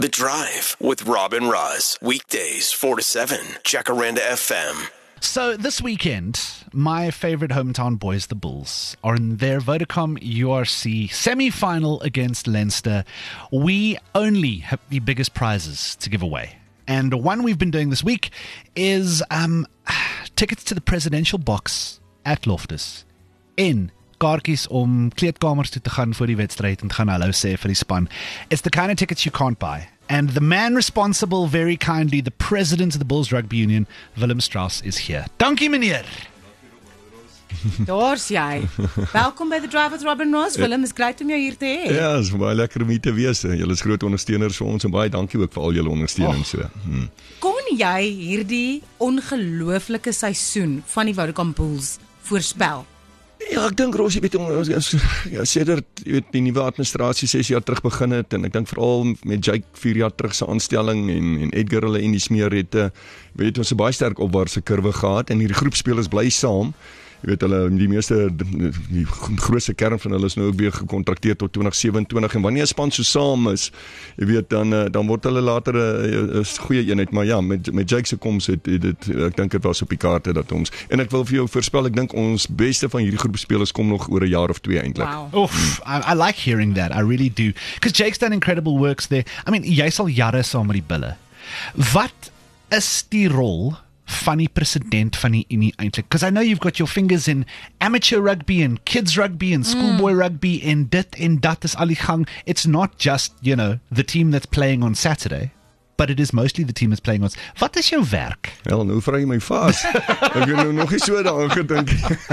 The Drive with Rob and Roz. Weekdays 4 to 7. Jacaranda FM. So this weekend, my favorite hometown boys, the Bulls, are in their Vodacom URC semi-final against Leinster. We only have the biggest prizes to give away. And one we've been doing this week is tickets to the presidential box at Loftus in kaartjies om kleedkamers toe te gaan voor die wedstryd en te gaan hallo sê vir die span. It's the kind of tickets you can't buy. And the man responsible, very kindly, the president of the Bulls Rugby Union, Willem Strauss, is here. Dankie, meneer. Daar's jy. Welkom by The Drive with Rob and Roz. Willem, is great om jou hier te hê. Ja, het is baie lekker om hier te wees. Julle is groot ondersteuners vir ons en baie dankie ook vir al julle ondersteuning. Kon jy hierdie ongelooflike seisoen van die Vodacom Bulls voorspel? Ja, ek dink Rosie, sedert die nuwe administrasie 6 jaar terug begin het en ek dink veral met Jake 4 jaar terug se aanstelling en Edgar hulle en die smeer het ons 'n baie sterk opwaartse kurwe gehad en hierdie groepspelers bly saam. Jy weet hulle die grootste kern van hulle is nou ook weer gekontrakteer tot 2027 en wanneer 'n span so saam is, jy weet dan word hulle later 'n goeie eenheid, maar ja, met Jake se koms het dit ek dink dit was op die kaarte dat ons en ek wil vir jou voorspel, ek dink ons beste van hierdie groep spelers kom nog oor 'n jaar of 2 eintlik. Wow. Oof, I like hearing that. I really do. Because Jake's done incredible works there. I mean, jy sal jare saam met die Bulle. Wat is die rol van die president van die Unie eintlik? Because I know you've got your fingers in amateur rugby and kids rugby and schoolboy rugby and dit en dat is al die gang. It's not just, the team that's playing on Saturday, but it is mostly the team that's playing on... Wat is jou werk? Wel, nou vra jy my vas. Ek het nou nog nie so daaraan gedink.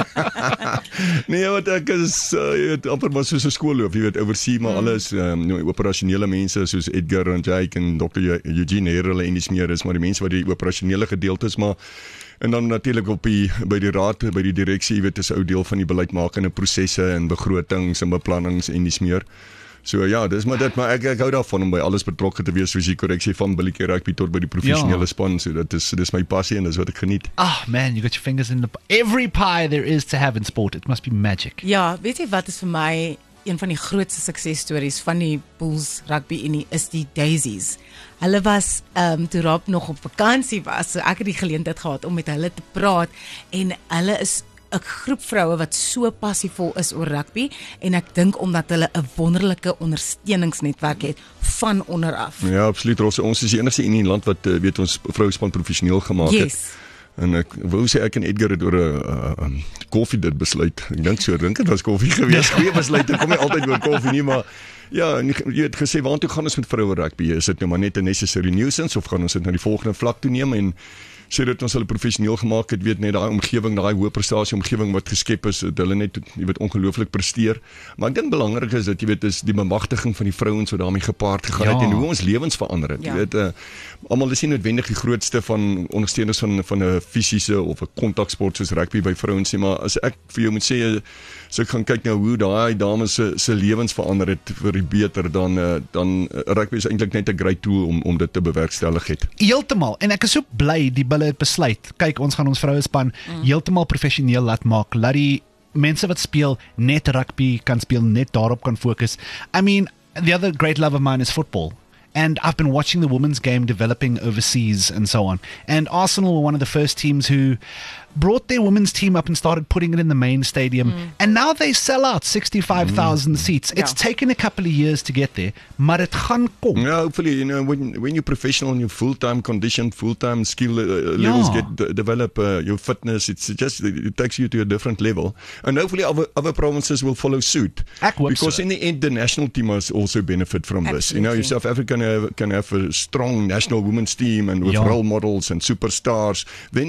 Nee, wat ek is, jy weet, amper maar soos 'n skoolloof, jy weet, oorsien maar alles, operasionele mense soos Edgar en Jake en Dr. Eugene Herrele en die smeer is, maar die mense wat die operasionele gedeeltes maar en dan natuurlik by die raad, by die direksie, jy weet, is 'n ou deel van die beleidmakende prosesse en begrotings en beplannings en die smeer. So ja, dis maar dit, maar ek hou daarvan om by alles betrokke te wees, soos die korreksie van billetjie rugby tot by die professionele span, so dis my passie en dis wat ek geniet. Man, you got your fingers in every pie there is to have in sport. It must be magic. Ja, weet jy wat is vir my een van die grootste suksesstories van die Bulls Rugby Unie is die Daisies. Hulle was toe Rob nog op vakansie was, so ek het die geleentheid gehad om met hulle te praat en hulle is 'n groep vroue wat so passievol is oor rugby en ek dink omdat hulle 'n wonderlike ondersteuningsnetwerk het van onder af. Ja, absoluut, Rosse. Ons is die enigste in die land wat weet ons vrouespan professioneel gemaak het. En ek wou sê ek en Edgar het oor 'n koffie dit besluit. Ek dink dit was koffie geweest. Goeie besluit, ek kom nie altyd oor koffie nie, maar ja, en jy het gesê waartoe gaan ons met vroue rugby? Is dit nou maar net 'n necessary nuisance of gaan ons dit na die volgende vlak toe neem en sê dat ons hulle professioneel gemaak het, weet net daai omgewing, daai hoë prestasie omgewing wat geskep is, dat hulle net, jy weet, ongelooflik presteer. Maar ek dink belangrik is dat, jy weet, is die bemagtiging van die vrouens wat daarmee gepaard gegaan het en hoe ons lewens verander het. Jy weet, almal is nie noodwendig die grootste van ondersteuners van 'n fisiese of 'n kontaksport soos rugby by vrouens nie, maar as ek vir jou moet sê, as ek gaan kyk nou hoe daai dames se lewens verander het vir die beter, dan rugby is eintlik net 'n great tool om dit te bewerkstellig het. Heeltemal, en ek is so bly die Bulle het besluit, kyk, ons gaan ons vrouespan heeltemal professioneel laat maak, laat die mense wat speel net rugby kan speel, net daarop kan fokus. I mean, the other great love of mine is football. And I've been watching the women's game developing overseas and so on. And Arsenal were one of the first teams who brought their women's team up and started putting it in the main stadium. And now they sell out 65,000 seats. It's taken a couple of years to get there, maar het gaan kom. Yeah, hopefully, when you're professional and you're full-time conditioned, full-time skill levels develop, your fitness, it takes you to a different level. And hopefully other provinces will follow suit. Because in the end, the national team must also benefit from this. South Africa can have a strong national women's team and with role models and superstars.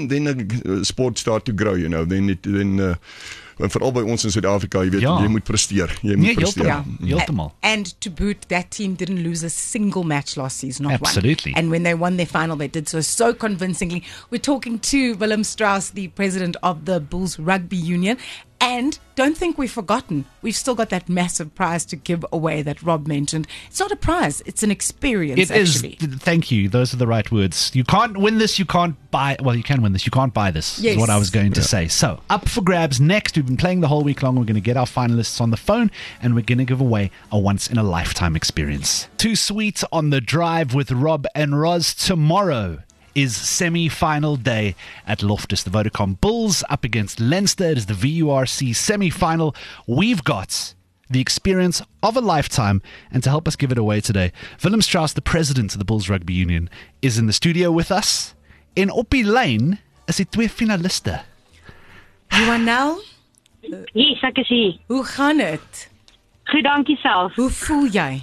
Then sport start to grow, then veral by ons in Suid-Afrika, jy weet, jy moet presteer. Heeltemal. And to boot, that team didn't lose a single match last season, not Absolutely. one. And when they won their final, they did so convincingly. We're talking to Willem Strauss, the president of the Bulls Rugby Union. And don't think we've forgotten. We've still got that massive prize to give away that Rob mentioned. It's not a prize, it's an experience, actually. Thank you. Those are the right words. You can't win this, you can't buy. Well, you can win this. You can't buy this. Yes. Is what I was going to say. So, up for grabs next. We've been playing the whole week long. We're going to get our finalists on the phone, and we're going to give away a once-in-a-lifetime experience. Too Sweet on the Drive with Rob and Roz. Tomorrow is semi-final day at Loftus. The Vodacom Bulls up against Leinster. It is the VURC semi-final. We've got the experience of a lifetime, and to help us give it away today, Willem Strauss, the president of the Bulls Rugby Union, is in the studio with us. En op die lyn is die twee finaliste. Johanel, Yes, ek is hier. hoe gaan dit? Goed, dankie self. Hoe voel jy?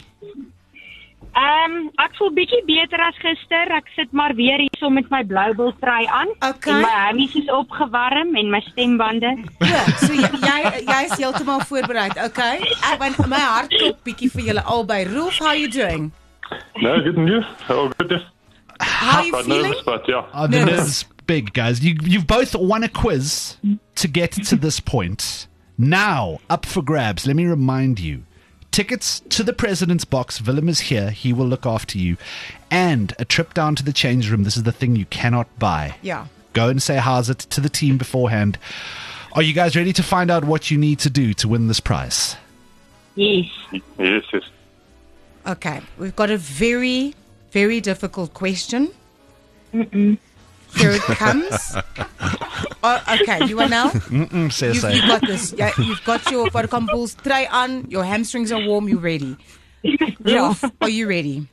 Ek voel bietjie beter as gister. Ek sit maar weer hier so met my blou bil trui aan. Okay. En my hammies is opgewarm en my stembande. Ja, so jy is heeltemal voorberei, okay? Want my hart klop bietjie vir julle albei. Rolf, how are you doing? No, good and you? Oh, good. How are you Quite feeling? nervous, but yeah. The nerves big, guys. You've both won a quiz to get to this point. Now, up for grabs. Let me remind you. Tickets to the President's Box. Willem is here. He will look after you. And a trip down to the change room. This is the thing you cannot buy. Yeah. Go and say how's it to the team beforehand. Are you guys ready to find out what you need to do to win this prize? Yes. Yes. Okay, we've got a very, very difficult question. Here it comes. Oh, okay, you are now. Says You've got this. Yeah, you've got your Vodacom Bulls try on. Your hamstrings are warm. You're ready. Rolf, are you ready?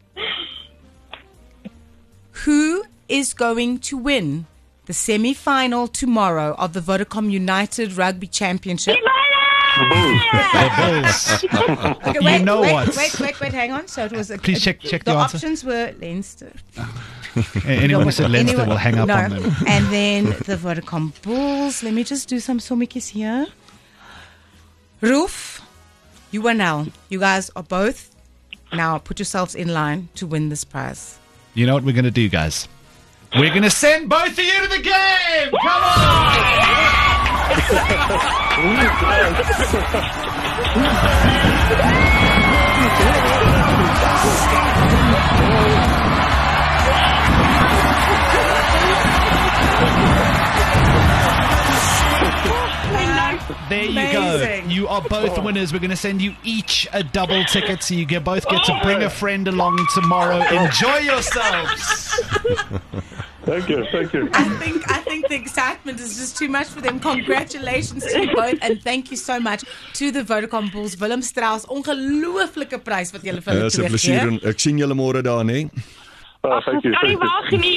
Who is going to win the semi-final tomorrow of the Vodacom United Rugby Championship? The Bulls. Okay, You know what? Wait, hang on. So it was. Please check the the answer. options were Leinster. Anyone who said Leinster Anyone- will hang up no. on them. And then the Vodacom Bulls. Let me just do some sommetjies here. Rolf, you are now. You guys are both now. Put yourselves in line to win this prize. You know what we're going to do, guys? We're going to send both of you to the game! Come on! There you Amazing. go. You are both winners. We're going to send you each a double ticket so you both get to bring a friend along tomorrow. Enjoy yourselves. Thank you. I think the excitement is just too much for them. Congratulations to you both, and thank you so much to the Vodacom Bulls. Willem Strauss, ongelooflike prys wat julle vir hulle Dis 'n plesier gee. en ek sien julle môre daar, né? Oh, thank you. Kan nie wag nie.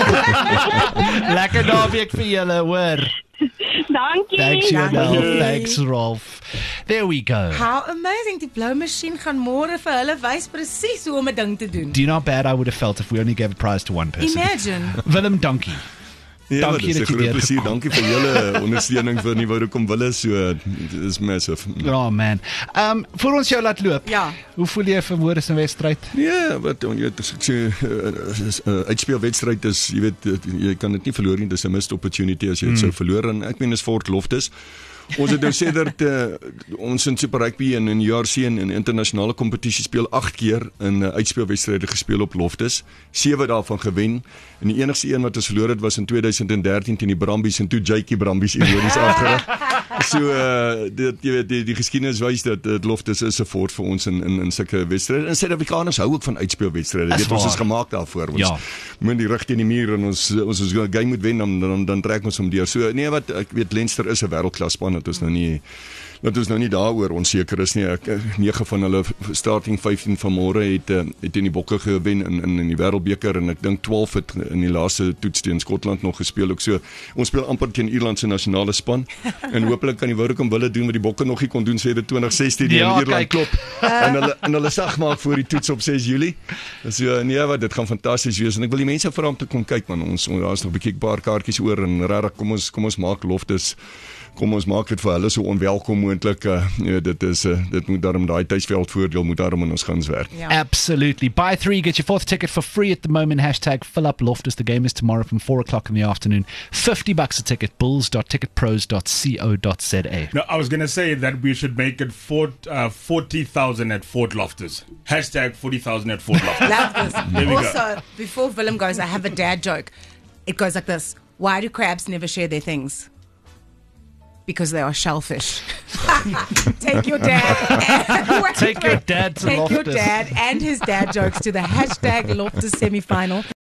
Lekker naweek vir julle, hoor. Dankie. Thanks, Janelle. Dankie. Thanks, Rolf. There we go. How amazing. Die blou masjien gaan môre vir hulle wys presies hoe om 'n ding te doen. Do you know how bad I would have felt if we only gave a prize to one person? Imagine. Willem, dankie. Ja, Dankie dis 'n dat jy groot weer plesier. gekom. Dankie vir julle ondersteuning vir die Vodacom Wille. So dis massive. Oh man. Voor ons jou laat loop. Ja. Hoe voel jy vir môre se wedstryd? Ja, wat jy weet, as ek sê uitspelwedstryd is, jy weet jy kan dit nie verloor nie. Dis 'n missed opportunity as jy dit sou verloor, en ek meen is Fort Loftus. Ons het nou sê dat ons in Super Rugby en in URC en in internasionale kompetisie speel 8 keer in uitspelwedstryde gespeel op Loftus. 7 daarvan gewen. En die enigste een wat ons verloor het was in 2013 teen die Brumbies, en toe Jakey Brumbies ironies afgerig. So dit jy weet die geskiedenis wys dat Loftus is 'n fort vir ons in sulke wedstryde. En Suid-Afrikaners hou ook van uitspelwedstryde. Dit ons is gemaak daarvoor. Ons moet die rug teen die muur en ons game moet wen, dan trek ons hom deur. So nee, wat ek weet, Leinster is 'n wêreldklas span. Dat ons nou nie daaroor onseker is nie. 9 van hulle starting 15 van môre het in die Bokke gewen in die Wêreldbeker, en ek dink 12 het in die laaste toets teen Skotland nog gespeel ook. So ons speel amper teen Ierland se nasionale span, en hopelik kan die Vodacom Bulle doen wat die Bokke nog nie kon doen sê dit 2016 in Ierland klop en hulle sag maak voor die toets op 6 Julie. So nee, wat dit gaan fantasties wees, en ek wil die mense vra om te kom kyk, man. Daar's nog 'n bietjie paar kaartjies oor, en regtig kom ons maak Loftus. Kom ons maak dit vir hulle so onwelkom moontlik. Dit moet daarom daai tuisveld voordeel moet daarom in ons gans werk. Yeah. Absolutely. Buy 3, get your 4th ticket for free at the moment. #FillUpLoftus. The game is tomorrow from 4 o'clock in the afternoon. $50 a ticket. bulls.ticketpros.co.za. No, I was going to say that we should make it 40,000 at Fort Loftus. #40,000 at Fort Loftus. Love this. There we go. Also, before Willem goes, I have a dad joke. It goes like this. Why do crabs never share their things? Because they are shellfish. Take your dad. Take your dad to Take your Loftus. dad and his dad jokes to the hashtag Loftus semi-final.